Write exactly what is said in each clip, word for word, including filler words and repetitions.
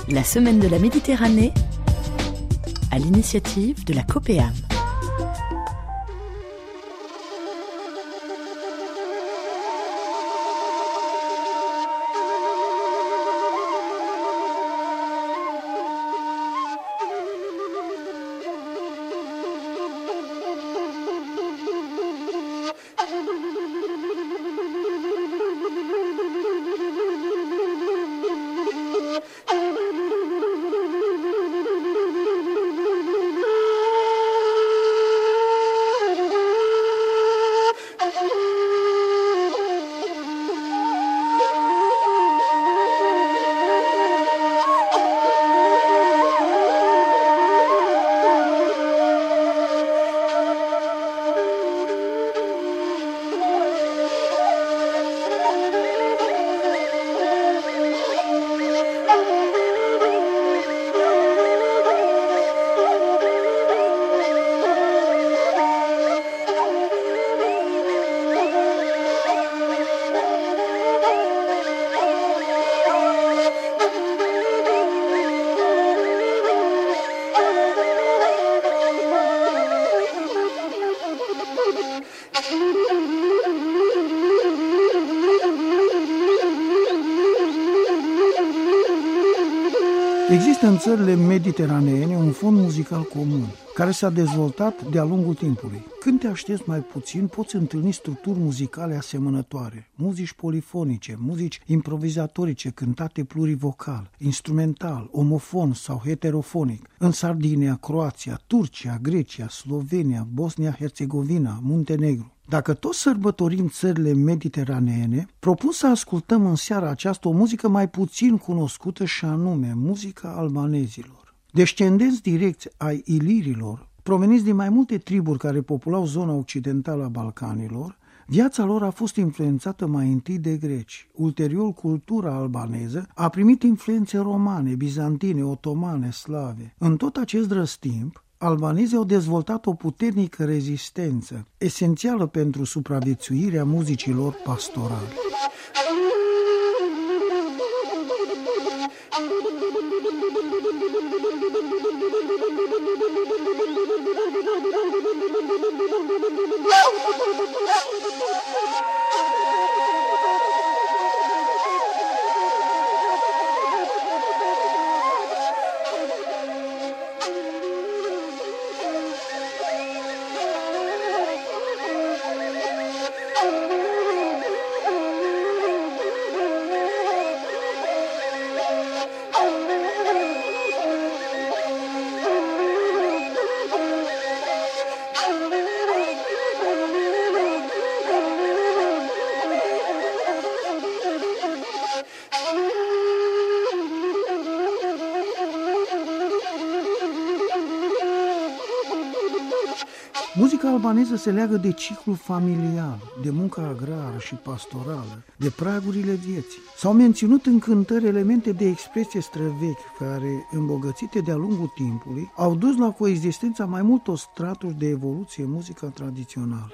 La semaine de la Méditerranée à l'initiative de la COPEAM. Există în țările mediteraneene un fond muzical comun, care s-a dezvoltat de-a lungul timpului. Când te aștepți mai puțin, poți întâlni structuri muzicale asemănătoare, muzici polifonice, muzici improvizatorice cântate plurivocal, instrumental, omofon sau heterofonic. În Sardinia, Croația, Turcia, Grecia, Slovenia, Bosnia-Herzegovina, Muntenegru. Dacă tot sărbătorim țările mediteraneene, propun să ascultăm în seara aceasta o muzică mai puțin cunoscută și anume muzica albanezilor. Descendenți direcți ai ilirilor, proveniți din mai multe triburi care populau zona occidentală a Balcanilor, viața lor a fost influențată mai întâi de greci. Ulterior, cultura albaneză a primit influențe romane, bizantine, otomane, slave. În tot acest răstimp, albanezii au dezvoltat o puternică rezistență, esențială pentru supraviețuirea muzicilor pastorale. Muzica albaneză se leagă de ciclul familial, de munca agrară și pastorală, de pragurile vieții. S-au menținut în cântări elemente de expresie străvechi care, îmbogățite de-a lungul timpului, au dus la coexistența mai multor straturi de evoluție în muzica tradițională.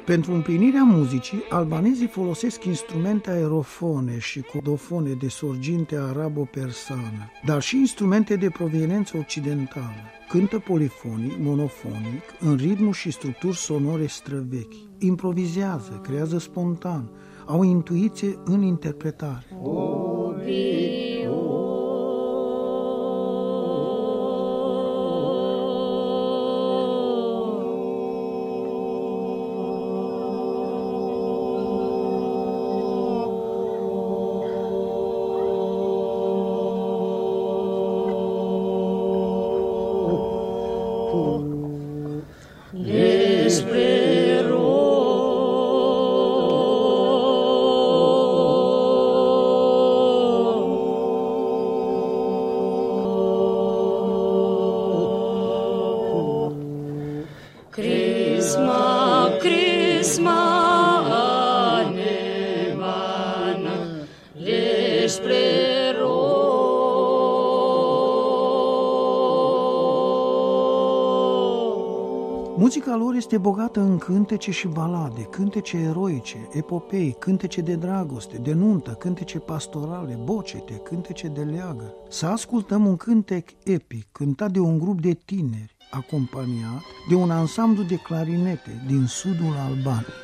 Pentru împlinirea muzicii, albanezii folosesc instrumente aerofone și codofone de sorginte arabo-persană, dar și instrumente de proveniență occidentală. Cântă polifonic, monofonic, în ritmuri și structuri sonore străvechi. Improvizează, creează spontan, au intuiție în interpretare. Muzica lor este bogată în cântece și balade, cântece eroice, epopei, cântece de dragoste, de nuntă, cântece pastorale, bocete, cântece de leagă. Să ascultăm un cântec epic, cântat de un grup de tineri, acompaniat de un ansamblu de clarinete din sudul Albaniei.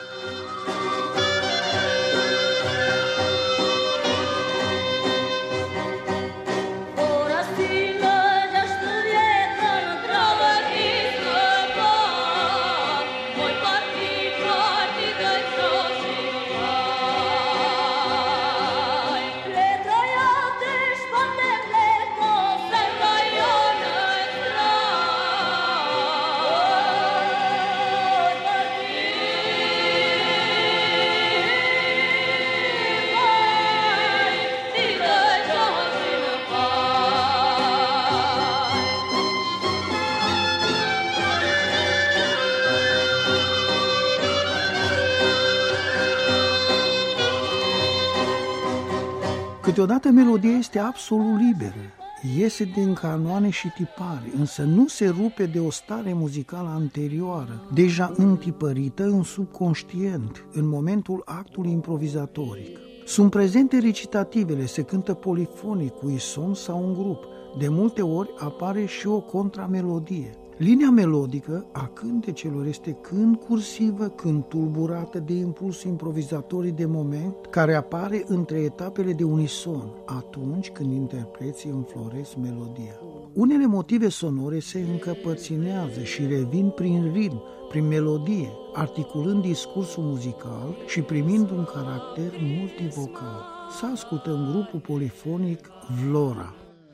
Câteodată melodia este absolut liberă, iese din canoane și tipare, însă nu se rupe de o stare muzicală anterioară, deja întipărită în subconștient, în momentul actului improvizatoric. Sunt prezente recitativele, se cântă polifonic, cu ison sau în grup. De multe ori apare și o contramelodie. Linia melodică a cântecelor este când cursivă, când tulburată de impulsul improvizatorii de moment, care apare între etapele de unison, atunci când interpreții înfloresc melodia. Unele motive sonore se încăpăținează și revin prin ritm, prin melodie, articulând discursul muzical și primind un caracter multivocal. Să ascultăm grupul polifonic Vlora.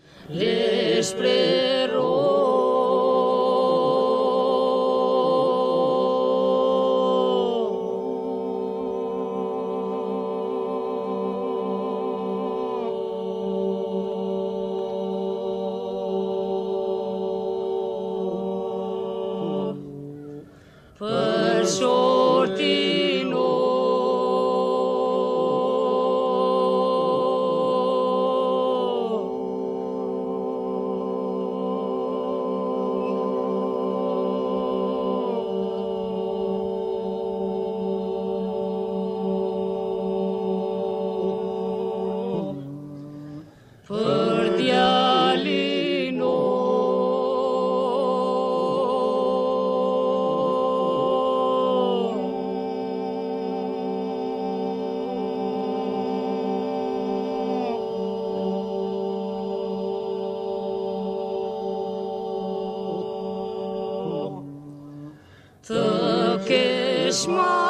Despre Tăchești